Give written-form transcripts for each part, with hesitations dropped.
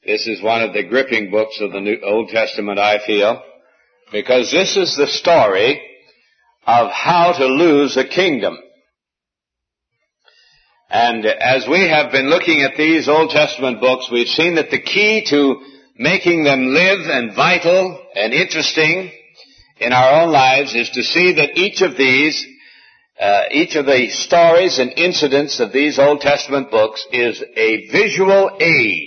This is one of the gripping books of the Old Testament, I feel, because this is the story of how to lose a kingdom. And as we have been looking at these Old Testament books, we've seen that the key to making them live and vital and interesting in our own lives is to see that each of the stories and incidents of these Old Testament books is a visual aid,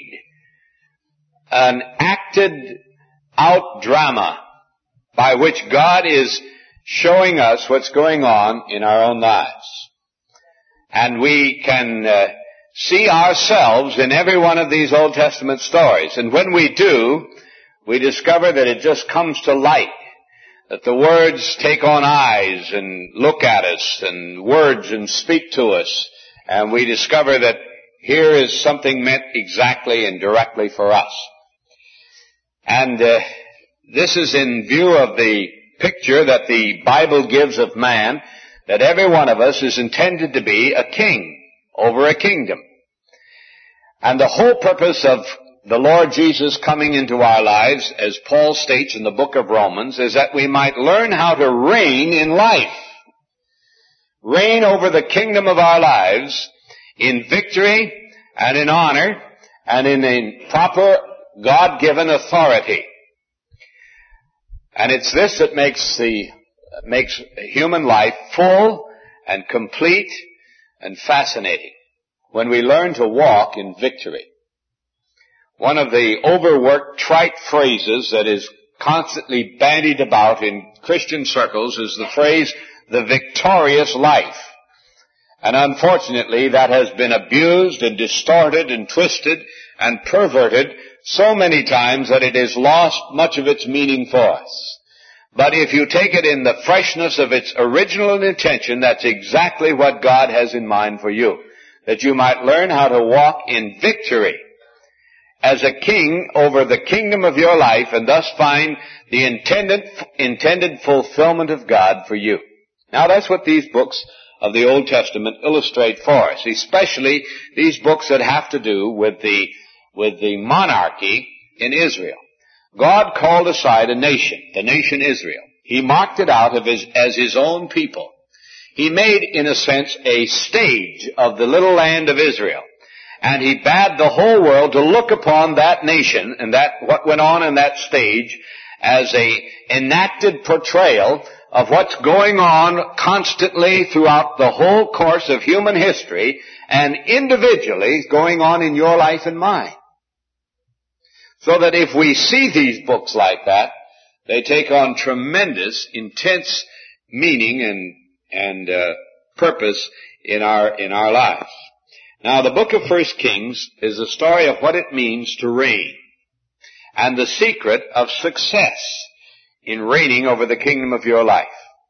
an acted out drama by which God is showing us what's going on in our own lives. And we can see ourselves in every one of these Old Testament stories. And when we do, we discover that it just comes to light, that the words take on eyes and look at us, and words and speak to us, and we discover that here is something meant exactly and directly for us. And this is in view of the picture that the Bible gives of man, that every one of us is intended to be a king over a kingdom. And the whole purpose of the Lord Jesus coming into our lives, as Paul states in the book of Romans, is that we might learn how to reign in life. Reign over the kingdom of our lives in victory and in honor and in a proper God-given authority. And it's this that makes human life full and complete and fascinating, when we learn to walk in victory. One of the overworked, trite phrases that is constantly bandied about in Christian circles is the phrase, the victorious life. And unfortunately, that has been abused and distorted and twisted and perverted so many times that it has lost much of its meaning for us. But if you take it in the freshness of its original intention, that's exactly what God has in mind for you. That you might learn how to walk in victory as a king over the kingdom of your life, and thus find the intended fulfillment of God for you. Now that's what these books of the Old Testament illustrate for us, especially these books that have to do with the monarchy in Israel. God called aside a nation, the nation Israel. He marked it out as his own people. He made, in a sense, a stage of the little land of Israel. And he bade the whole world to look upon that nation and what went on in that stage as a enacted portrayal of what's going on constantly throughout the whole course of human history and individually going on in your life and mine. So that if we see these books like that, they take on tremendous, intense meaning and purpose in our lives. Now, the book of 1 Kings is a story of what it means to reign and the secret of success in reigning over the kingdom of your life.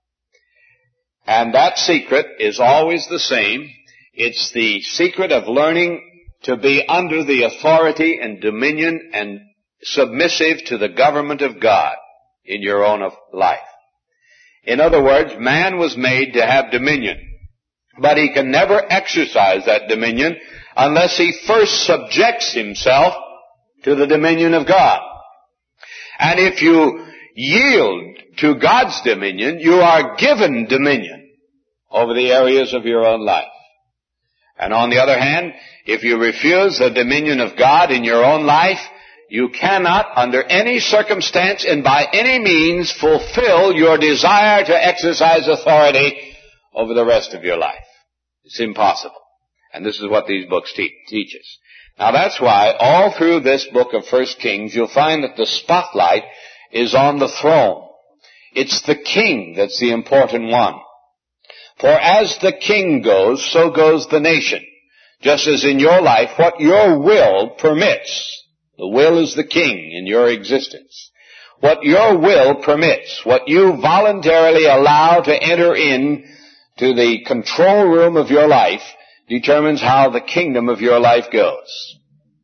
And that secret is always the same. It's the secret of learning to be under the authority and dominion and submissive to the government of God in your own life. In other words, man was made to have dominion, but he can never exercise that dominion unless he first subjects himself to the dominion of God. And if you yield to God's dominion, you are given dominion over the areas of your own life. And on the other hand, if you refuse the dominion of God in your own life, you cannot, under any circumstance and by any means, fulfill your desire to exercise authority over the rest of your life. It's impossible. And this is what these books teach us. Now that's why all through this book of 1 Kings, you'll find that the spotlight is on the throne. It's the king that's the important one. For as the king goes, so goes the nation. Just as in your life, what your will permits. The will is the king in your existence. What your will permits, what you voluntarily allow to enter in to the control room of your life, determines how the kingdom of your life goes.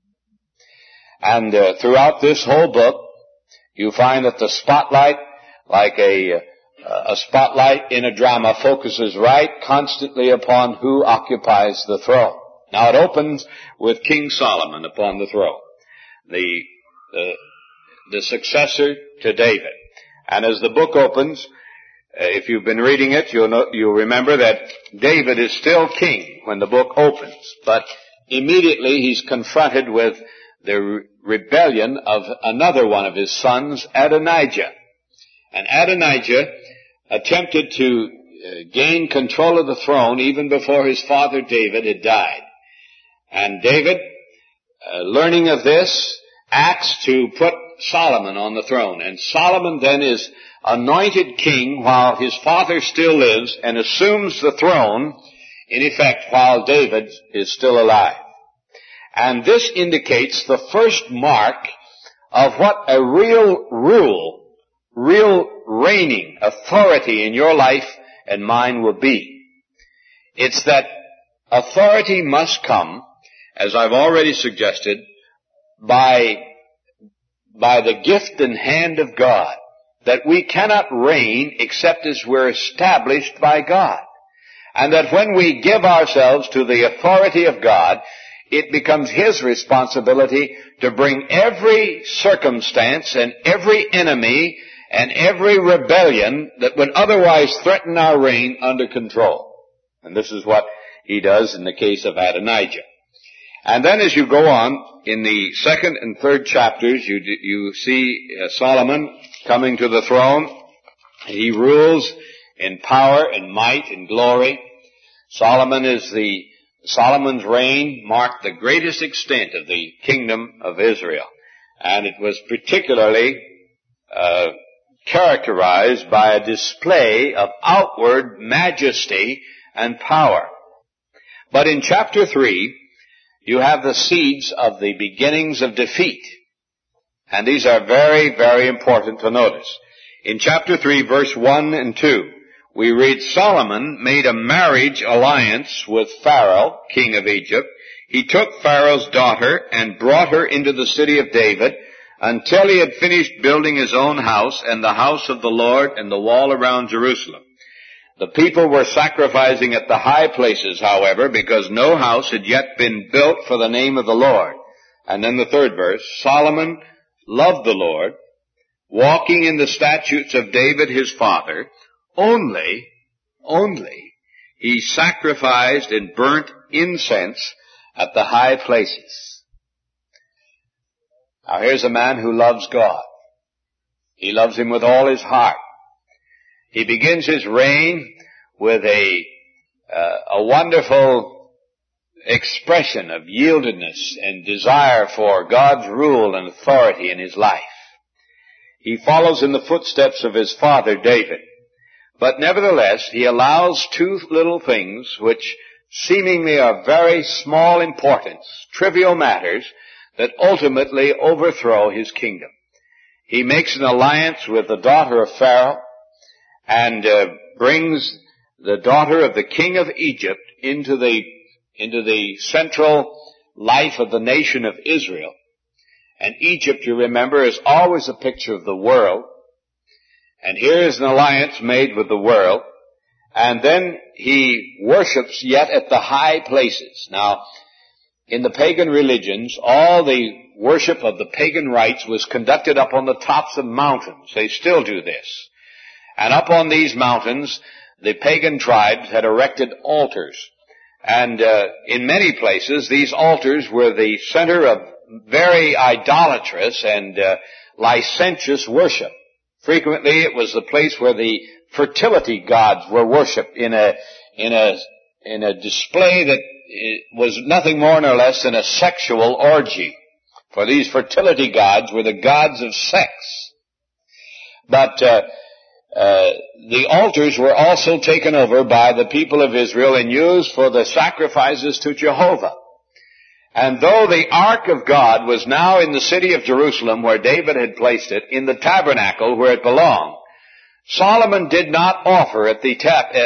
And throughout this whole book, you find that the spotlight, like a spotlight in a drama, focuses right constantly upon who occupies the throne. Now it opens with King Solomon upon the throne. the successor to David. And as the book opens, if you've been reading it, you'll remember that David is still king when the book opens. But immediately he's confronted with the rebellion of another one of his sons, Adonijah. And Adonijah attempted to gain control of the throne even before his father David had died. And David, learning of this, acts to put Solomon on the throne. And Solomon then is anointed king while his father still lives and assumes the throne, in effect, while David is still alive. And this indicates the first mark of what a real rule, real reigning authority in your life and mine will be. It's that authority must come, as I've already suggested, by the gift and hand of God, that we cannot reign except as we're established by God. And that when we give ourselves to the authority of God, it becomes His responsibility to bring every circumstance and every enemy and every rebellion that would otherwise threaten our reign under control. And this is what He does in the case of Adonijah. And then as you go on, in the second and third chapters, you see Solomon coming to the throne. He rules in power and might and glory. Solomon's reign marked the greatest extent of the kingdom of Israel. And it was particularly characterized by a display of outward majesty and power. But in chapter 3, you have the seeds of the beginnings of defeat. And these are very, very important to notice. In chapter 3, verse 1 and 2, we read, Solomon made a marriage alliance with Pharaoh, king of Egypt. He took Pharaoh's daughter and brought her into the city of David until he had finished building his own house and the house of the Lord and the wall around Jerusalem. The people were sacrificing at the high places, however, because no house had yet been built for the name of the Lord. And then the third verse, Solomon loved the Lord, walking in the statutes of David his father, only he sacrificed and burnt incense at the high places. Now here's a man who loves God. He loves Him with all his heart. He begins his reign with a wonderful expression of yieldedness and desire for God's rule and authority in his life. He follows in the footsteps of his father David. But nevertheless, he allows two little things which seemingly are very small importance, trivial matters, that ultimately overthrow his kingdom. He makes an alliance with the daughter of Pharaoh, and brings the daughter of the king of Egypt into the central life of the nation of Israel. And Egypt, you remember, is always a picture of the world. And here is an alliance made with the world. And then he worships yet at the high places. Now, in the pagan religions, all the worship of the pagan rites was conducted up on the tops of mountains. They still do this. And up on these mountains, the pagan tribes had erected altars. And in many places, these altars were the center of very idolatrous and licentious worship. Frequently, it was the place where the fertility gods were worshipped in a display that was nothing more nor less than a sexual orgy. For these fertility gods were the gods of sex. But the altars were also taken over by the people of Israel and used for the sacrifices to Jehovah. And though the ark of God was now in the city of Jerusalem where David had placed it, in the tabernacle where it belonged, Solomon did not offer at the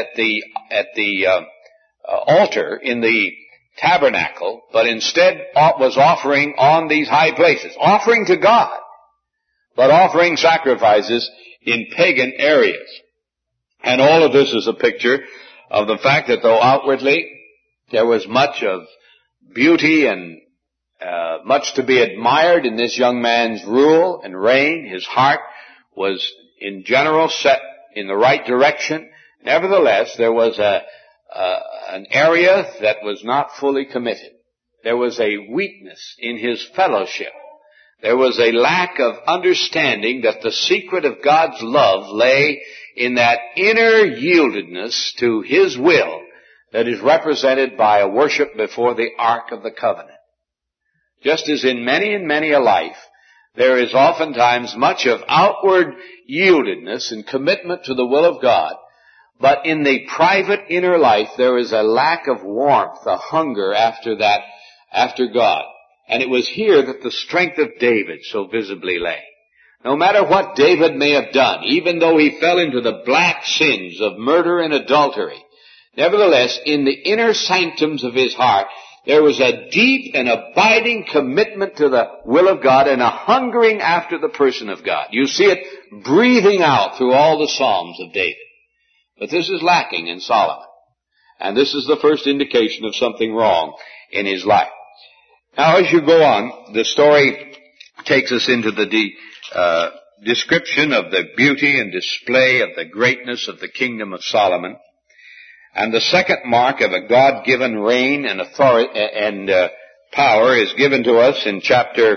altar in the tabernacle, but instead was offering on these high places, offering to God, but offering sacrifices in pagan areas. And all of this is a picture of the fact that though outwardly there was much of beauty and much to be admired in this young man's rule and reign. His heart was in general set in the right direction. Nevertheless, there was an area that was not fully committed. There was a weakness in his fellowship. There was a lack of understanding that the secret of God's love lay in that inner yieldedness to His will that is represented by a worship before the Ark of the Covenant. Just as in many and many a life, there is oftentimes much of outward yieldedness and commitment to the will of God, but in the private inner life there is a lack of warmth, a hunger after God. And it was here that the strength of David so visibly lay. No matter what David may have done, even though he fell into the black sins of murder and adultery, nevertheless, in the inner sanctums of his heart, there was a deep and abiding commitment to the will of God and a hungering after the person of God. You see it breathing out through all the Psalms of David. But this is lacking in Solomon. And this is the first indication of something wrong in his life. Now, as you go on, the story takes us into the description of the beauty and display of the greatness of the kingdom of Solomon. And the second mark of a God-given reign and authority and power is given to us in chapter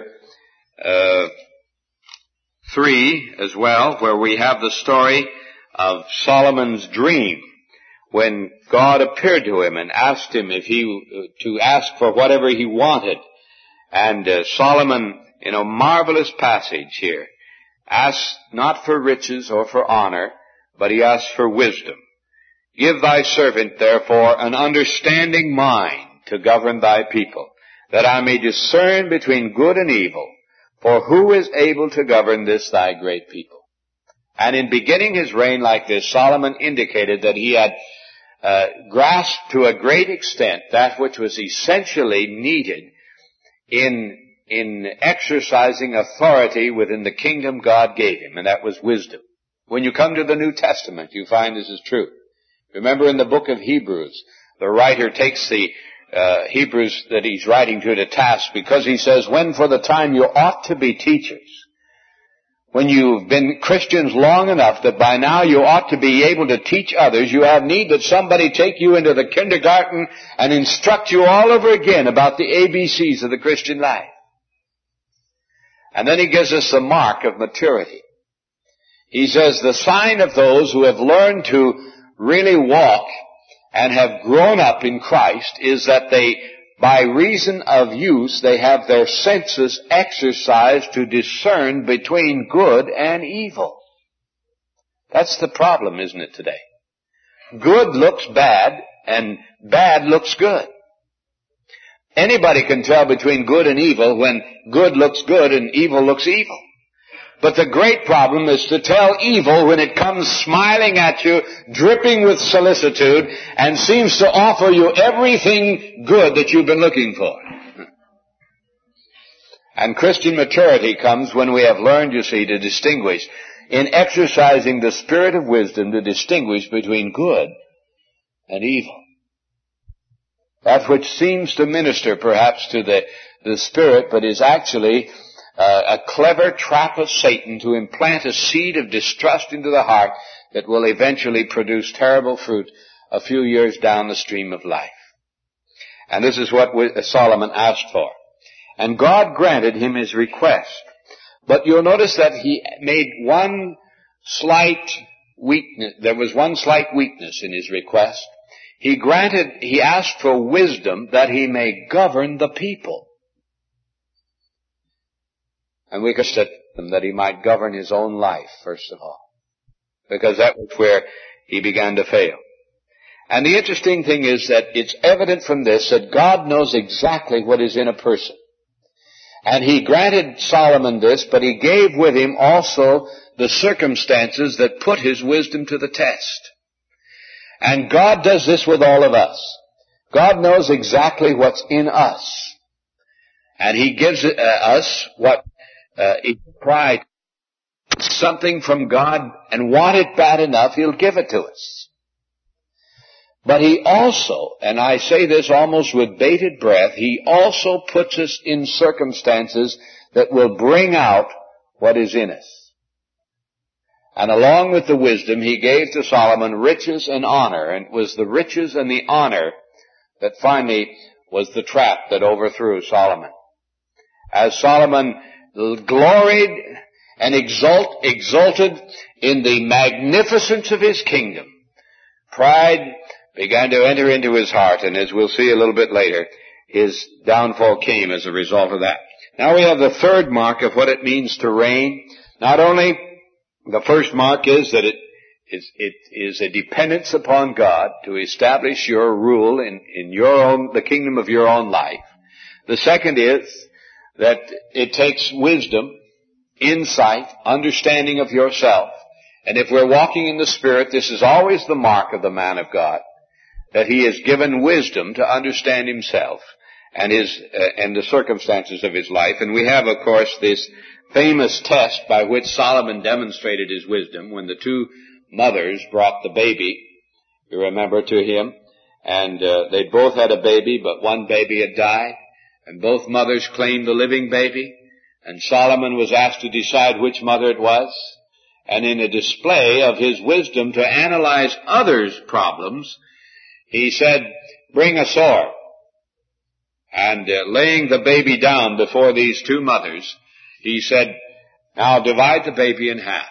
3 as well, where we have the story of Solomon's dream, when God appeared to him and asked him to ask for whatever he wanted. And Solomon, in a marvelous passage here, asked not for riches or for honor, but he asked for wisdom. Give thy servant, therefore, an understanding mind to govern thy people, that I may discern between good and evil. For who is able to govern this thy great people? And in beginning his reign like this, Solomon indicated that he had grasped to a great extent that which was essentially needed in exercising authority within the kingdom God gave him, and that was wisdom. When you come to the New Testament, you find this is true. Remember in the book of Hebrews, the writer takes the Hebrews that he's writing to task because he says, when for the time you ought to be teachers, when you've been Christians long enough that by now you ought to be able to teach others, you have need that somebody take you into the kindergarten and instruct you all over again about the ABCs of the Christian life. And then he gives us the mark of maturity. He says the sign of those who have learned to really walk and have grown up in Christ is that they, by reason of use, they have their senses exercised to discern between good and evil. That's the problem, isn't it, today? Good looks bad and bad looks good. Anybody can tell between good and evil when good looks good and evil looks evil. But the great problem is to tell evil when it comes smiling at you, dripping with solicitude, and seems to offer you everything good that you've been looking for. And Christian maturity comes when we have learned, you see, to distinguish, in exercising the spirit of wisdom, to distinguish between good and evil. That which seems to minister perhaps to the spirit, but is actually a clever trap of Satan to implant a seed of distrust into the heart that will eventually produce terrible fruit a few years down the stream of life. And this is what Solomon asked for. And God granted him his request. But you'll notice that he made one slight weakness. There was one slight weakness in his request. He asked for wisdom that he may govern the people. And we could set him that he might govern his own life, first of all. Because that was where he began to fail. And the interesting thing is that it's evident from this that God knows exactly what is in a person. And he granted Solomon this, but he gave with him also the circumstances that put his wisdom to the test. And God does this with all of us. God knows exactly what's in us. And he gives us what if you cry something from God and want it bad enough, he'll give it to us. But he also, and I say this almost with bated breath, he also puts us in circumstances that will bring out what is in us. And along with the wisdom, he gave to Solomon riches and honor, and it was the riches and the honor that finally was the trap that overthrew Solomon. As Solomon gloried and exulted in the magnificence of his kingdom, pride began to enter into his heart, and as we'll see a little bit later, his downfall came as a result of that. Now we have the third mark of what it means to reign. Not only the first mark is that it is a dependence upon God to establish your rule in the kingdom of your own life. The second is that it takes wisdom, insight, understanding of yourself. And if we're walking in the Spirit, this is always the mark of the man of God, that he is given wisdom to understand himself and the circumstances of his life. And we have, of course, this famous test by which Solomon demonstrated his wisdom when the two mothers brought the baby, you remember, to him, and they both had a baby, but one baby had died, and both mothers claimed the living baby, and Solomon was asked to decide which mother it was, and in a display of his wisdom to analyze others' problems, he said, "Bring a sword." And laying the baby down before these two mothers, he said, "Now divide the baby in half,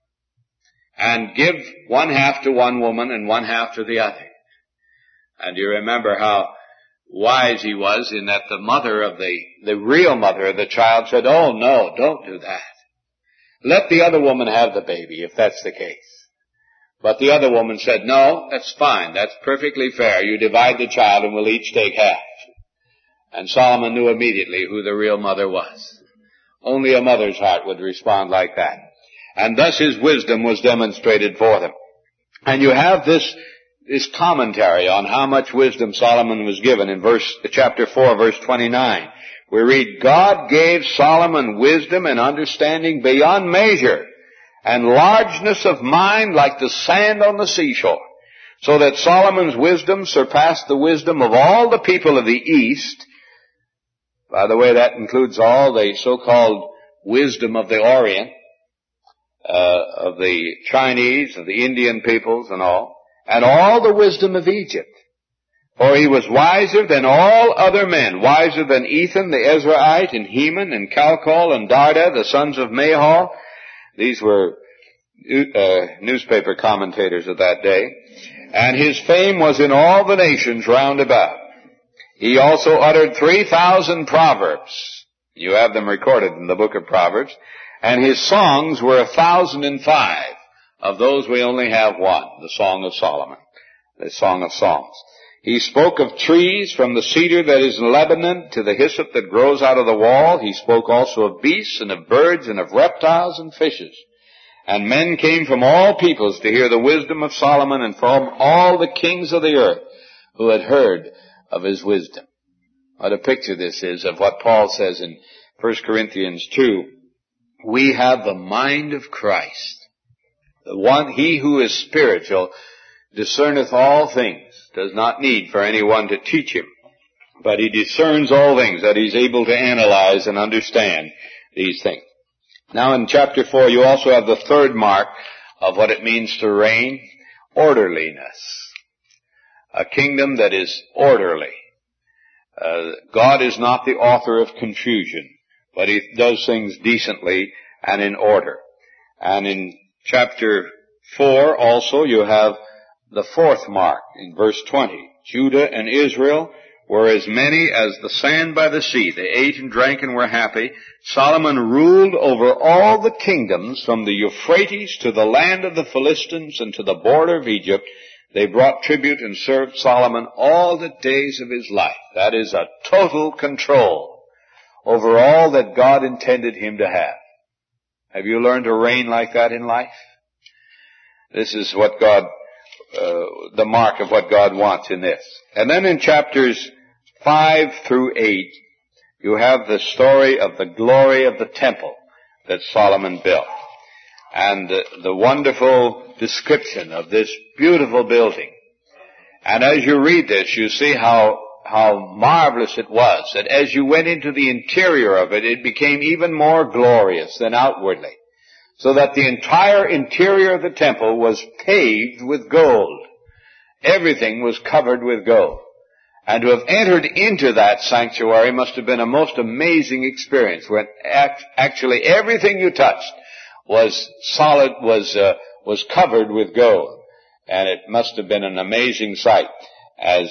and give one half to one woman and one half to the other." And you remember how wise he was in that the mother of the real mother of the child said, "Oh no, don't do that. Let the other woman have the baby if that's the case." But the other woman said, "No, that's fine. That's perfectly fair. You divide the child and we'll each take half." And Solomon knew immediately who the real mother was. Only a mother's heart would respond like that. And thus his wisdom was demonstrated for them. And you have this commentary on how much wisdom Solomon was given in chapter 4, verse 29. We read, "God gave Solomon wisdom and understanding beyond measure, and largeness of mind like the sand on the seashore, so that Solomon's wisdom surpassed the wisdom of all the people of the East." By the way, that includes all the so-called wisdom of the Orient, of the Chinese, of the Indian peoples and all the wisdom of Egypt. For he was wiser than all other men, wiser than Ethan the Ezraite, and Heman, and Calcol, and Darda, the sons of Mahol. These were newspaper commentators of that day. And his fame was in all the nations round about. He also uttered 3,000 proverbs. You have them recorded in the book of Proverbs. And his songs were 1,005. Of those we only have one, the Song of Solomon, the Song of Songs. He spoke of trees, from the cedar that is in Lebanon to the hyssop that grows out of the wall. He spoke also of beasts and of birds and of reptiles and fishes. And men came from all peoples to hear the wisdom of Solomon, and from all the kings of the earth who had heard of his wisdom. What a picture this is of what Paul says in 1 Corinthians 2. We have the mind of Christ. He who is spiritual discerneth all things, does not need for anyone to teach him, but he discerns all things, that he's able to analyze and understand these things. Now in chapter 4 you also have the third mark of what it means to reign, orderliness. A kingdom that is orderly. God is not the author of confusion, but he does things decently and in order. And in chapter 4 also you have the fourth mark in verse 20. Judah and Israel were as many as the sand by the sea. They ate and drank and were happy. Solomon ruled over all the kingdoms from the Euphrates to the land of the Philistines and to the border of Egypt. They brought tribute and served Solomon all the days of his life. That is a total control over all that God intended him to have. Have you learned to reign like that in life? This is what God, the mark of what God wants in this. And then in chapters 5 through 8, you have the story of the glory of the temple that Solomon built. And the wonderful description of this beautiful building. And as you read this, you see how marvelous it was, that as you went into the interior of it, it became even more glorious than outwardly, so that the entire interior of the temple was paved with gold. Everything was covered with gold. And to have entered into that sanctuary must have been a most amazing experience, when actually everything you touched was solid, was covered with gold. And it must have been an amazing sight as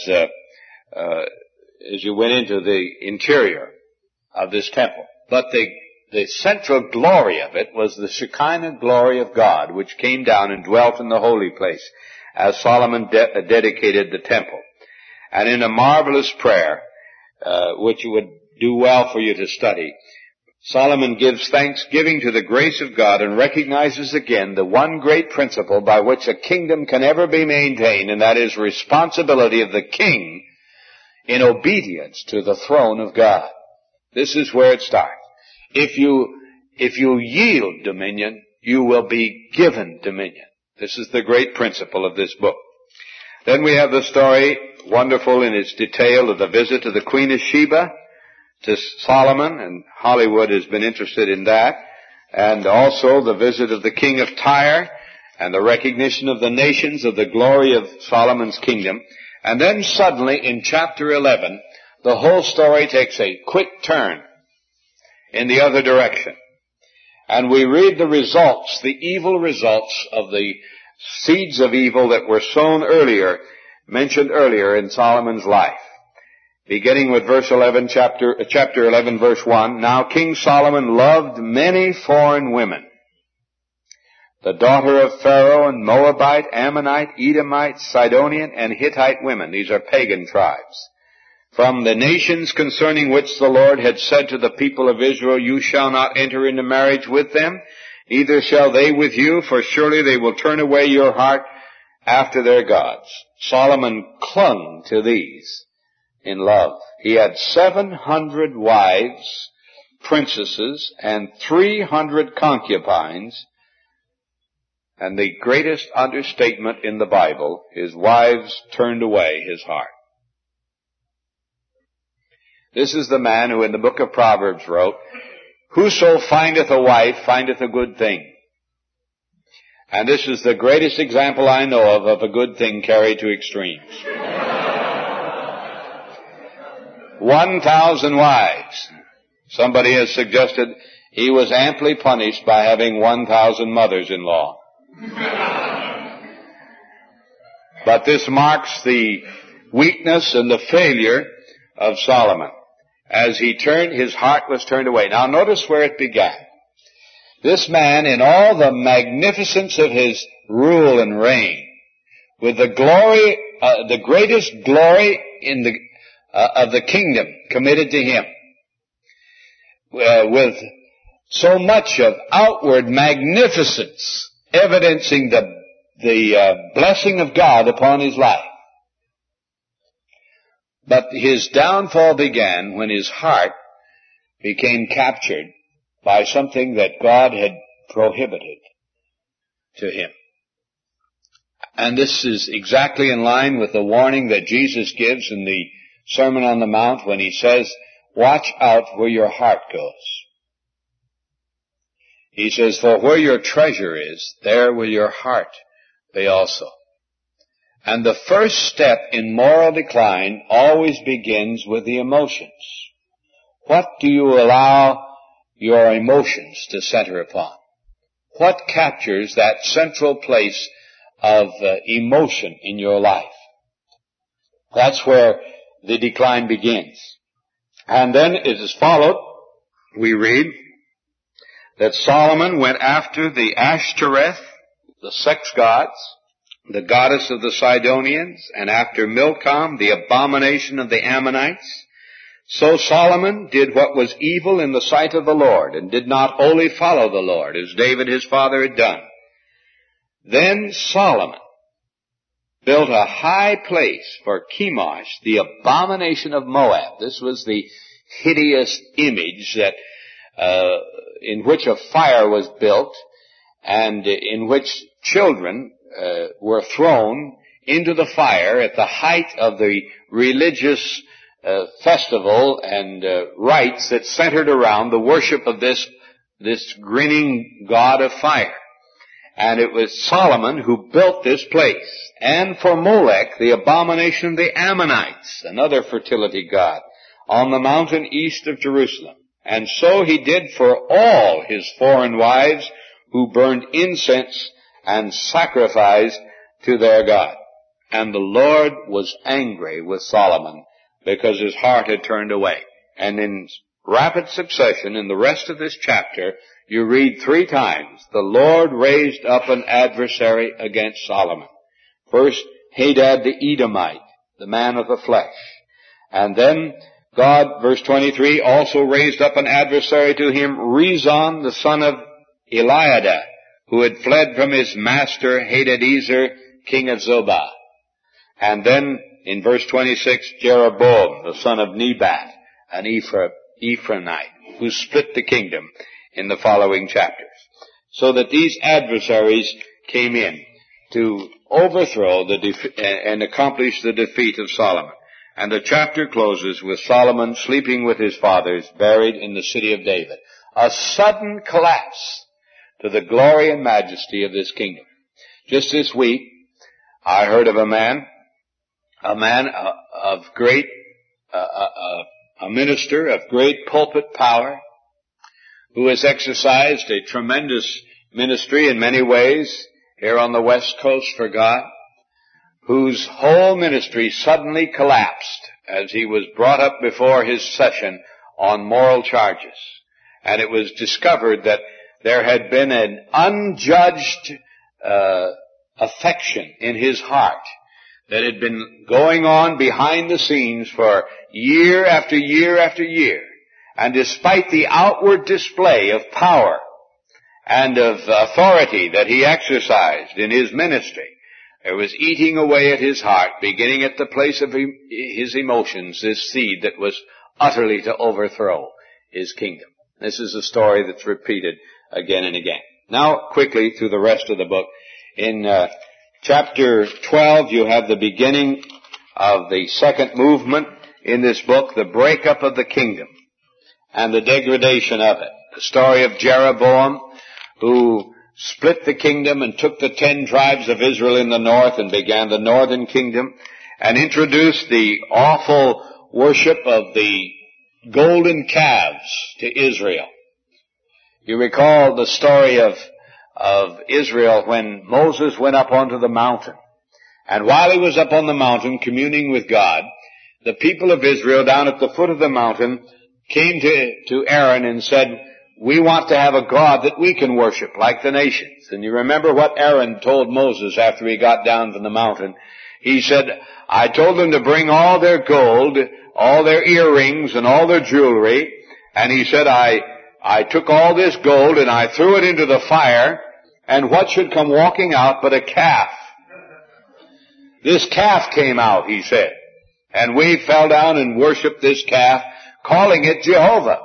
you went into the interior of this temple. But the central glory of it was the Shekinah glory of God, which came down and dwelt in the holy place as Solomon dedicated the temple. And in a marvelous prayer, which it would do well for you to study, Solomon gives thanksgiving to the grace of God and recognizes again the one great principle by which a kingdom can ever be maintained, and that is responsibility of the king in obedience to the throne of God. This is where it starts. If you yield dominion, you will be given dominion. This is the great principle of this book. Then we have the story, wonderful in its detail, of the visit of the Queen of Sheba to Solomon, and Hollywood has been interested in that, and also the visit of the king of Tyre, and the recognition of the nations of the glory of Solomon's kingdom. And then suddenly in chapter 11, the whole story takes a quick turn in the other direction. And we read the results, the evil results of the seeds of evil that were sown earlier, mentioned earlier in Solomon's life. Beginning with verse 11, chapter 11, verse 1, "Now King Solomon loved many foreign women, the daughter of Pharaoh and Moabite, Ammonite, Edomite, Sidonian, and Hittite women." These are pagan tribes. "From the nations concerning which the Lord had said to the people of Israel, 'You shall not enter into marriage with them, neither shall they with you, for surely they will turn away your heart after their gods.' Solomon clung to these in love. He had 700 wives, princesses, and 300 concubines. And the greatest understatement in the Bible, his wives turned away his heart." This is the man who in the book of Proverbs wrote, "Whoso findeth a wife findeth a good thing." And this is the greatest example I know of a good thing carried to extremes. 1,000 wives. Somebody has suggested he was amply punished by having 1,000 mothers-in-law. But this marks the weakness and the failure of Solomon. As his heart was turned away. Now notice where it began. This man, in all the magnificence of his rule and reign, with the glory, the greatest glory of the kingdom committed to him, with so much of outward magnificence evidencing the blessing of God upon his life. But his downfall began when his heart became captured by something that God had prohibited to him. And this is exactly in line with the warning that Jesus gives in the Sermon on the Mount when he says, "Watch out where your heart goes." He says, "For where your treasure is, there will your heart be also." And the first step in moral decline always begins with the emotions. What do you allow your emotions to center upon? What captures that central place of emotion in your life? That's where the decline begins. And then it is followed, we read, that Solomon went after the Ashtoreth, the sex gods, the goddess of the Sidonians, and after Milcom, the abomination of the Ammonites. So Solomon did what was evil in the sight of the Lord, and did not wholly follow the Lord, as David his father had done. Then Solomon built a high place for Chemosh, the abomination of Moab. This was the hideous image that in which a fire was built, and in which children were thrown into the fire at the height of the religious festival and rites that centered around the worship of this grinning god of fire. And it was Solomon who built this place. And for Molech, the abomination of the Ammonites, another fertility god, on the mountain east of Jerusalem. And so he did for all his foreign wives who burned incense and sacrificed to their God. And the Lord was angry with Solomon because his heart had turned away. And in rapid succession, in the rest of this chapter, you read 3 times, the Lord raised up an adversary against Solomon. First, Hadad the Edomite, the man of the flesh. And then God, verse 23, also raised up an adversary to him, Rezon, the son of Eliada, who had fled from his master Hadadezer, king of Zobah. And then, in verse 26, Jeroboam, the son of Nebat, an Ephraimite, who split the kingdom in the following chapters. So that these adversaries came in to overthrow and accomplish the defeat of Solomon. And the chapter closes with Solomon sleeping with his fathers, buried in the city of David. A sudden collapse to the glory and majesty of this kingdom. Just this week, I heard of a minister of great pulpit power, who has exercised a tremendous ministry in many ways here on the West Coast for God, whose whole ministry suddenly collapsed as he was brought up before his session on moral charges. And it was discovered that there had been an unjudged affection in his heart that had been going on behind the scenes for year after year after year. And despite the outward display of power and of authority that he exercised in his ministry, there was eating away at his heart, beginning at the place of his emotions, this seed that was utterly to overthrow his kingdom. This is a story that's repeated again and again. Now, quickly through the rest of the book. In chapter 12, you have the beginning of the second movement in this book, the breakup of the kingdom and the degradation of it. The story of Jeroboam, who split the kingdom and took the 10 tribes of Israel in the north and began the northern kingdom and introduced the awful worship of the golden calves to Israel. You recall the story of Israel when Moses went up onto the mountain. And while he was up on the mountain communing with God, the people of Israel down at the foot of the mountain came to Aaron and said, we want to have a God that we can worship like the nations. And you remember what Aaron told Moses after he got down from the mountain. He said, I told them to bring all their gold, all their earrings, and all their jewelry. And he said, I took all this gold and I threw it into the fire, and what should come walking out but a calf? This calf came out, he said. And we fell down and worshiped this calf, calling it Jehovah.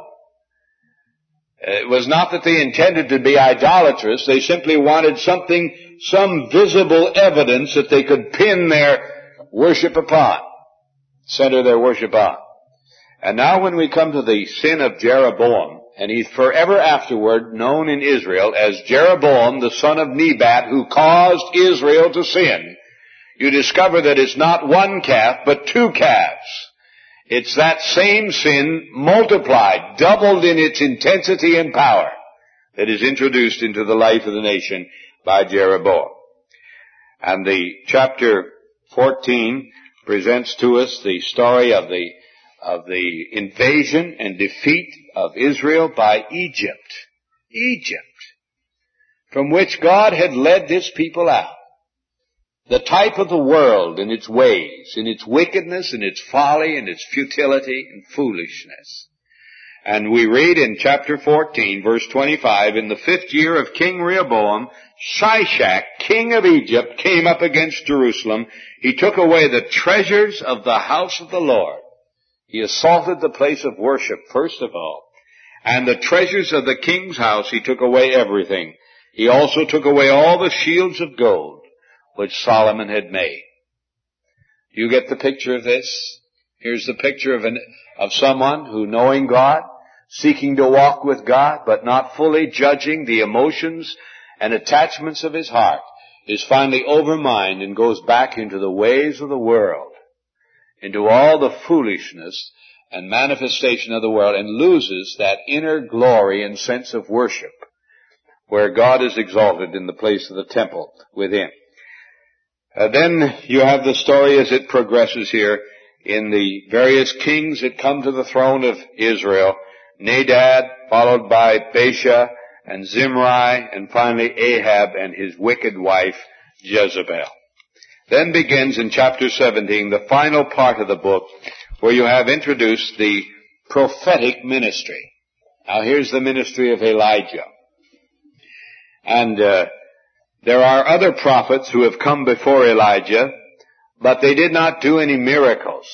It was not that they intended to be idolatrous. They simply wanted some visible evidence that they could pin their worship upon, center their worship on. And now when we come to the sin of Jeroboam, and he's forever afterward known in Israel as Jeroboam, the son of Nebat, who caused Israel to sin, you discover that it's not one calf, but 2 calves. It's that same sin multiplied, doubled in its intensity and power that is introduced into the life of the nation by Jeroboam. And the chapter 14 presents to us the story of the invasion and defeat of Israel by Egypt. Egypt, from which God had led this people out. The type of the world in its ways, in its wickedness, in its folly, in its futility and foolishness. And we read in chapter 14, verse 25, in the 5th year of King Rehoboam, Shishak, king of Egypt, came up against Jerusalem. He took away the treasures of the house of the Lord. He assaulted the place of worship, first of all. And the treasures of the king's house, he took away everything. He also took away all the shields of gold which Solomon had made. You get the picture of this? Here's the picture of someone who, knowing God, seeking to walk with God, but not fully judging the emotions and attachments of his heart, is finally overmined and goes back into the ways of the world, into all the foolishness and manifestation of the world, and loses that inner glory and sense of worship where God is exalted in the place of the temple within. Then you have the story as it progresses here in the various kings that come to the throne of Israel. Nadab, followed by Baasha and Zimri, and finally Ahab and his wicked wife Jezebel. Then begins in chapter 17 the final part of the book, where you have introduced the prophetic ministry. Now here's the ministry of Elijah. And there are other prophets who have come before Elijah, but they did not do any miracles.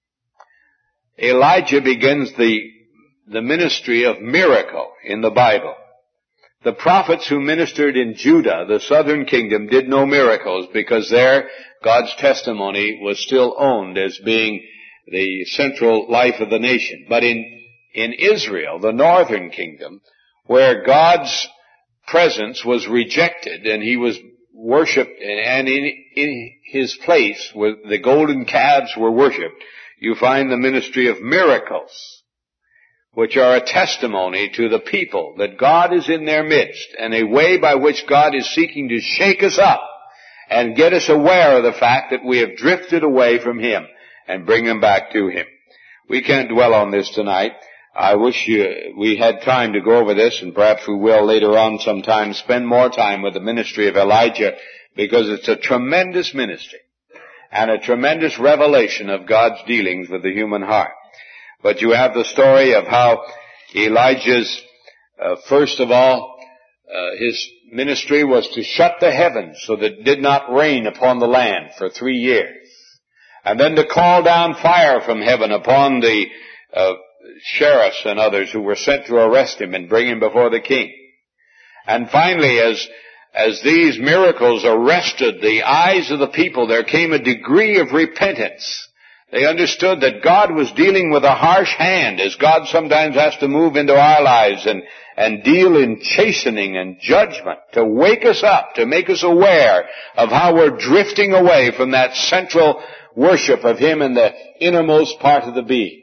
Elijah begins the ministry of miracle in the Bible. The prophets who ministered in Judah, the southern kingdom, did no miracles because there God's testimony was still owned as being the central life of the nation. But in Israel, the northern kingdom, where God's presence was rejected and he was worshipped, and in his place where the golden calves were worshipped, you find the ministry of miracles, which are a testimony to the people that God is in their midst, and a way by which God is seeking to shake us up and get us aware of the fact that we have drifted away from him and bring them back to him. We can't dwell on this tonight. I wish we had time to go over this, and perhaps we will later on sometime spend more time with the ministry of Elijah, because it's a tremendous ministry and a tremendous revelation of God's dealings with the human heart. But you have the story of how Elijah's, first of all, his ministry was to shut the heavens so that it did not rain upon the land for 3 years. And then to call down fire from heaven upon the sheriffs and others who were sent to arrest him and bring him before the king. And finally, as these miracles arrested the eyes of the people, there came a degree of repentance. They understood that God was dealing with a harsh hand, as God sometimes has to move into our lives and deal in chastening and judgment to wake us up, to make us aware of how we're drifting away from that central worship of him in the innermost part of the being.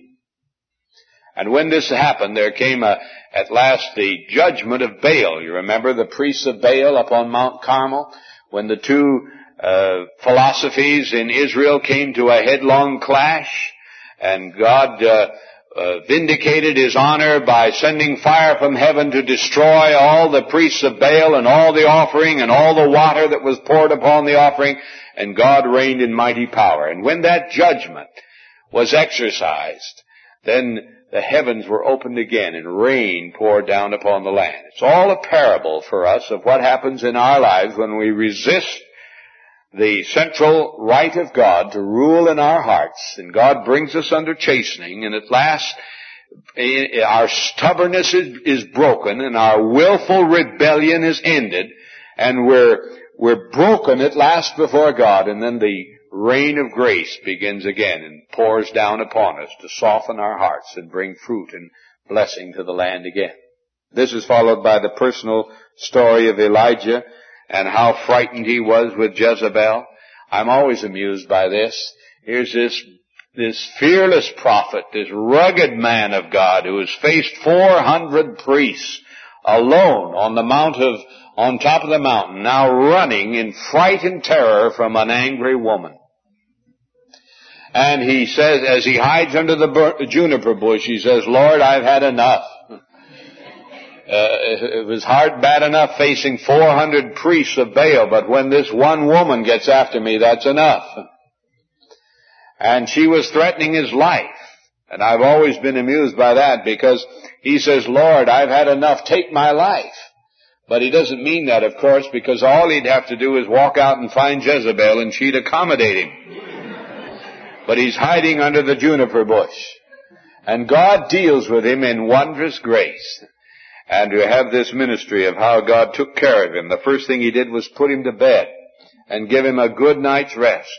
And when this happened, there came at last the judgment of Baal. You remember the priests of Baal upon Mount Carmel, when the two philosophies in Israel came to a headlong clash, and God vindicated his honor by sending fire from heaven to destroy all the priests of Baal and all the offering and all the water that was poured upon the offering, and God reigned in mighty power. And when that judgment was exercised, then the heavens were opened again and rain poured down upon the land. It's all a parable for us of what happens in our lives when we resist the central right of God to rule in our hearts, and God brings us under chastening, and at last our stubbornness is broken and our willful rebellion is ended, and we're broken at last before God, and then the rain of grace begins again and pours down upon us to soften our hearts and bring fruit and blessing to the land again. This is followed by the personal story of Elijah and how frightened he was with Jezebel. I'm always amused by this. Here's this fearless prophet, this rugged man of God who has faced 400 priests alone on top of the mountain, now running in fright and terror from an angry woman. And he says, as he hides under the juniper bush, he says, Lord, I've had enough. It was bad enough facing 400 priests of Baal, but when this one woman gets after me, that's enough. And she was threatening his life. And I've always been amused by that, because he says, Lord, I've had enough, take my life. But he doesn't mean that, of course, because all he'd have to do is walk out and find Jezebel and she'd accommodate him. But he's hiding under the juniper bush. And God deals with him in wondrous grace. And you have this ministry of how God took care of him. The first thing he did was put him to bed and give him a good night's rest.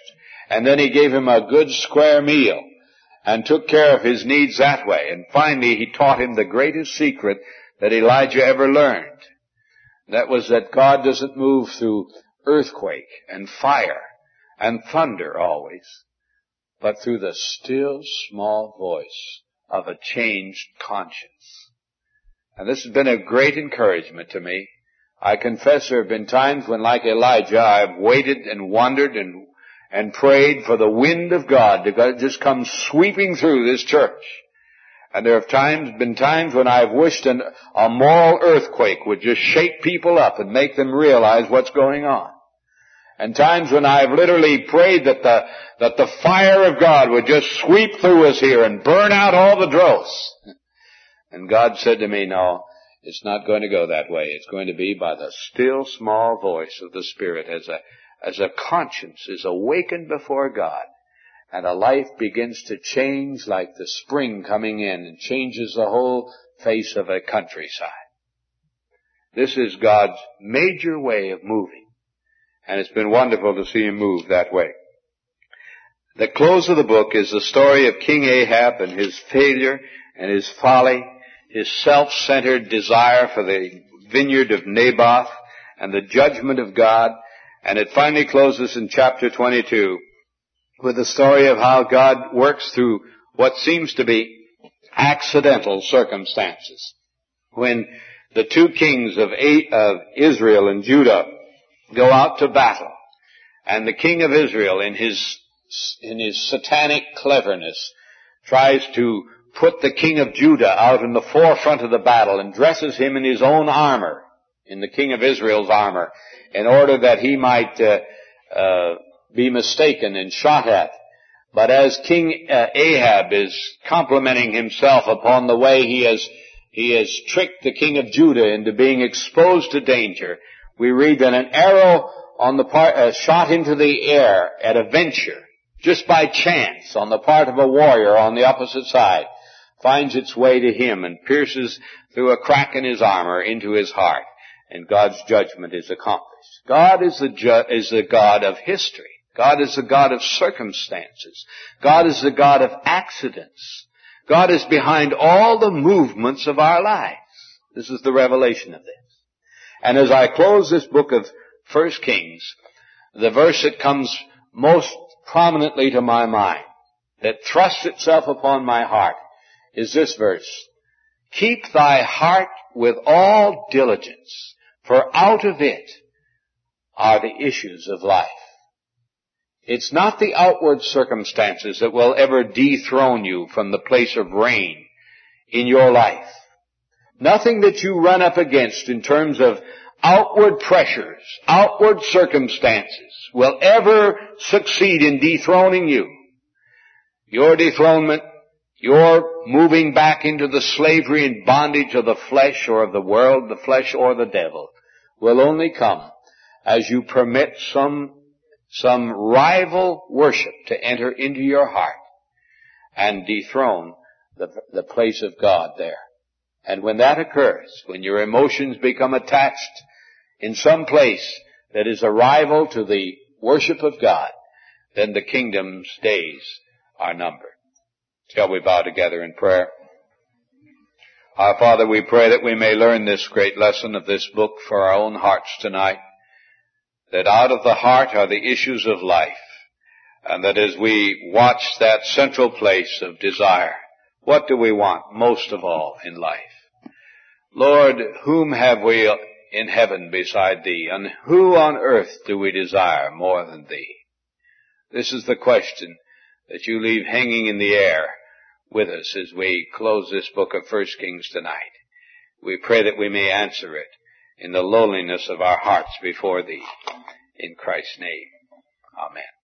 And then he gave him a good square meal and took care of his needs that way. And finally, he taught him the greatest secret that Elijah ever learned. That was that God doesn't move through earthquake and fire and thunder always, but through the still small voice of a changed conscience. And this has been a great encouragement to me. I confess there have been times when, like Elijah, I've waited and wondered and prayed for the wind of God to just come sweeping through this church. And there have been times when I've wished a moral earthquake would just shake people up and make them realize what's going on. And times when I've literally prayed that the fire of God would just sweep through us here and burn out all the dross. And God said to me, no, it's not going to go that way. It's going to be by the still small voice of the Spirit as a conscience is awakened before God. And a life begins to change like the spring coming in and changes the whole face of a countryside. This is God's major way of moving. And it's been wonderful to see Him move that way. The close of the book is the story of King Ahab and his failure and his folly, his self-centered desire for the vineyard of Naboth and the judgment of God. And it finally closes in chapter 22 with the story of how God works through what seems to be accidental circumstances. When the two kings of Israel and Judah go out to battle, and the king of Israel in his satanic cleverness tries to put the king of Judah out in the forefront of the battle and dresses him in his own armor, in the king of Israel's armor, in order that he might be mistaken and shot at. But as King Ahab is complimenting himself upon the way he has tricked the king of Judah into being exposed to danger, we read that an arrow on the shot into the air at a venture, just by chance, on the part of a warrior on the opposite side, finds its way to him and pierces through a crack in his armor into his heart, and God's judgment is accomplished. God is the God of history. God is the God of circumstances. God is the God of accidents. God is behind all the movements of our lives. This is the revelation of this. And as I close this book of 1 Kings, the verse that comes most prominently to my mind, that thrusts itself upon my heart, is this verse. Keep thy heart with all diligence, for out of it are the issues of life. It's not the outward circumstances that will ever dethrone you from the place of reign in your life. Nothing that you run up against in terms of outward pressures, outward circumstances will ever succeed in dethroning you. Your dethronement, your moving back into the slavery and bondage of the flesh or of the world, the flesh or the devil, will only come as you permit some rival worship to enter into your heart and dethrone the place of God there. And when that occurs, when your emotions become attached in some place that is a rival to the worship of God, then the kingdom's days are numbered. Shall we bow together in prayer? Our Father, we pray that we may learn this great lesson of this book for our own hearts tonight, that out of the heart are the issues of life, and that as we watch that central place of desire, what do we want most of all in life? Lord, whom have we in heaven beside Thee, and who on earth do we desire more than Thee? This is the question that you leave hanging in the air with us as we close this book of 1 Kings tonight. We pray that we may answer it in the lowliness of our hearts before Thee. In Christ's name, amen.